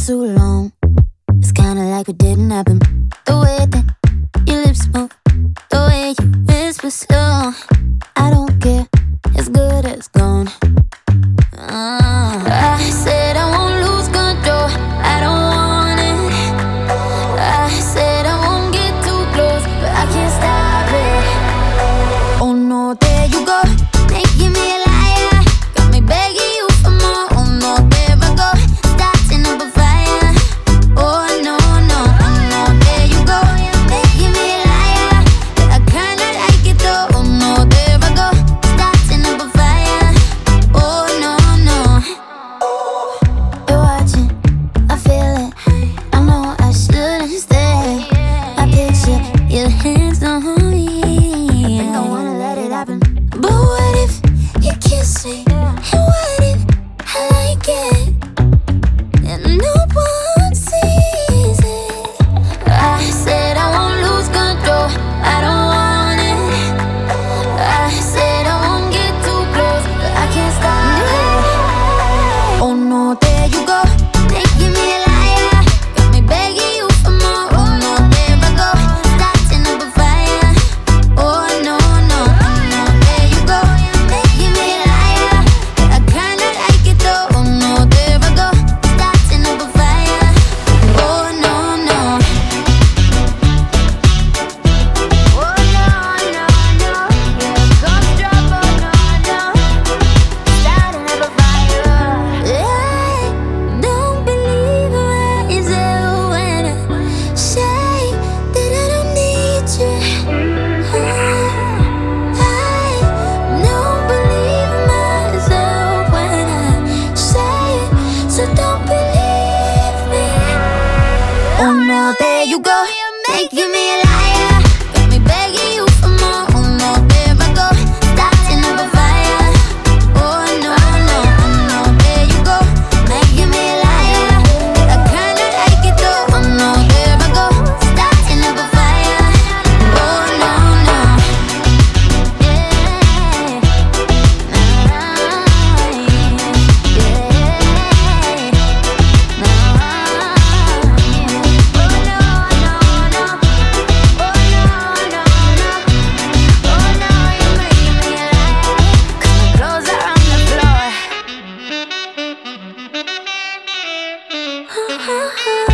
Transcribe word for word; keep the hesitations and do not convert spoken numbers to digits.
too long. It's kinda like it didn't happen. The way that your lips move, the way you whisper slow. I don't care, it's good as gone. uh, I said I won't lose control, I don't want it. I said I won't get too close, but I can't stop it. Oh no, there you go, making me a liar. Got me begging you for more. Oh no, there I go, starting up a fire. Oh no, no, oh no, there you go, making me a liar. But I kinda like it though. Oh no, there I go, starting up a fire. Oh no, no. You're watching, I feel it. I know I shouldn't stay. I picture your hands on me. I think I wanna let it happen. But what if you kiss me? And what if I like it? And no one sees it. I said I won't lose control, I don't want it. I said I won't get too close, but I can't stop it. Oh no, there you go, making me a liar. Got me begging you for more. Oh no, there I go, starting up a fire. Oh no, no, oh no, there you go, making me a liar. But I kinda like it though. Oh no, there I go, starting up a fire. Oh no, no. Oh no, no, no. Yeah, ghost drop. Oh no, no. Starting up a fire. I don't believe myself when I say that I don't need you. I don't believe myself when I say it, so don't believe me. Oh no, there you go, making me a liar. Got me begging you for more. Oh no, there I go, starting up a fire. Oh no, no, oh no, there you go, making me a liar. But I kinda like it though. Oh no, there I go, starting up a fire. Oh no, no. Yeah. Nah.